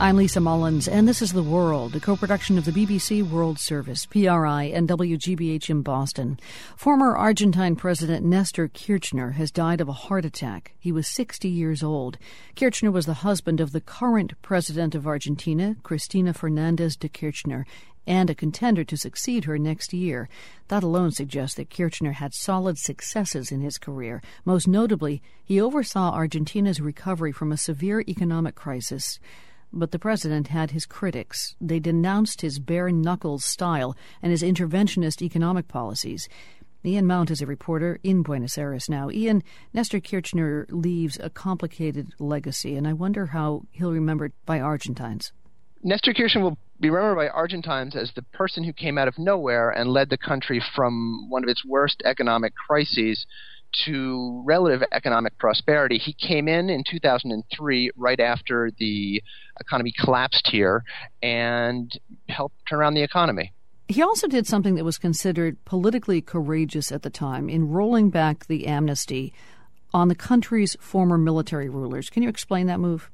I'm Lisa Mullins, and this is The World, a co-production of the BBC World Service, PRI, and WGBH in Boston. Former Argentine President Nestor Kirchner has died of a heart attack. He was 60 years old. Kirchner was the husband of the current president of Argentina, Cristina Fernández de Kirchner, and a contender to succeed her next year. That alone suggests that Kirchner had solid successes in his career. Most notably, he oversaw Argentina's recovery from a severe economic crisis. But the president had his critics. They denounced his bare-knuckles style and his interventionist economic policies. Ian Mount is a reporter in Buenos Aires now. Ian, Nestor Kirchner leaves a complicated legacy, and I wonder how he'll be remembered by Argentines. Nestor Kirchner will be remembered by Argentines as the person who came out of nowhere and led the country from one of its worst economic crises to relative economic prosperity. He came in 2003, right after the economy collapsed here, and helped turn around the economy. He also did something that was considered politically courageous at the time in rolling back the amnesty on the country's former military rulers. Can you explain that move?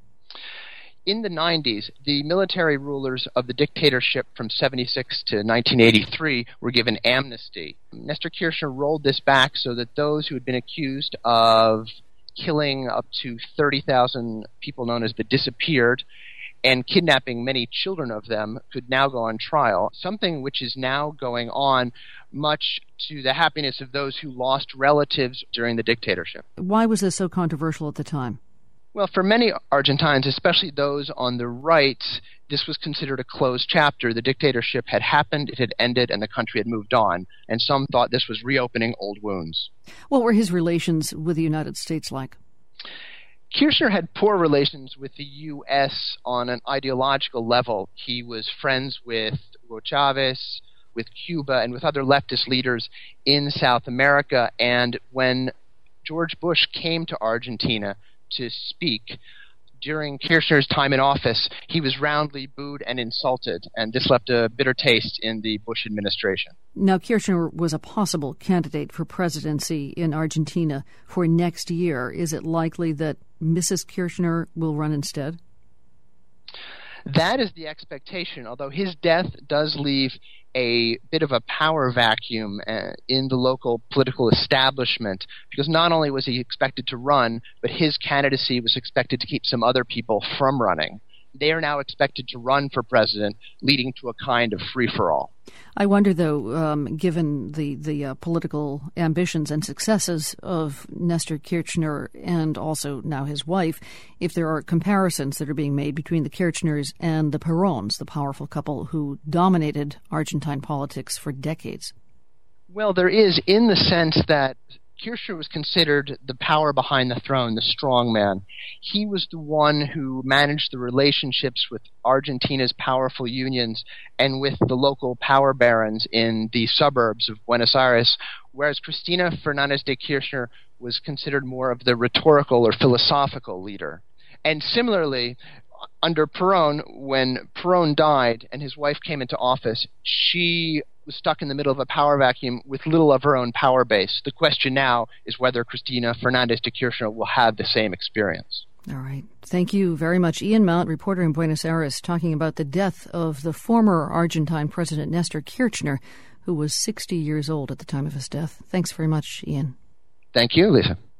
In the 90s, the military rulers of the dictatorship from 76 to 1983 were given amnesty. Nestor Kirchner rolled this back so that those who had been accused of killing up to 30,000 people known as the disappeared and kidnapping many children of them could now go on trial, something which is now going on much to the happiness of those who lost relatives during the dictatorship. Why was this so controversial at the time? Well, for many Argentines, especially those on the right, this was considered a closed chapter. The dictatorship had happened, it had ended, and the country had moved on. And some thought this was reopening old wounds. What were his relations with the United States like? Kirchner had poor relations with the U.S. on an ideological level. He was friends with Hugo Chavez, with Cuba, and with other leftist leaders in South America. And when George Bush came to Argentina to speak during Kirchner's time in office, he was roundly booed and insulted, and this left a bitter taste in the Bush administration. Now, Kirchner was a possible candidate for presidency in Argentina for next year. Is it likely that Mrs. Kirchner will run instead? That is the expectation, although his death does leave a bit of a power vacuum in the local political establishment, because not only was he expected to run, but his candidacy was expected to keep some other people from running. They are now expected to run for president, leading to a kind of free-for-all. I wonder, though, given the political ambitions and successes of Nestor Kirchner and also now his wife, if there are comparisons that are being made between the Kirchners and the Perons, the powerful couple who dominated Argentine politics for decades. Well, there is, in the sense that Kirchner was considered the power behind the throne, the strong man. He was the one who managed the relationships with Argentina's powerful unions and with the local power barons in the suburbs of Buenos Aires, whereas Cristina Fernández de Kirchner was considered more of the rhetorical or philosophical leader. And similarly, under Perón, when Perón died and his wife came into office, she was stuck in the middle of a power vacuum with little of her own power base. The question now is whether Cristina Fernández de Kirchner will have the same experience. All right. Thank you very much. Ian Mount, reporter in Buenos Aires, talking about the death of the former Argentine President Nestor Kirchner, who was 60 years old at the time of his death. Thanks very much, Ian. Thank you, Lisa.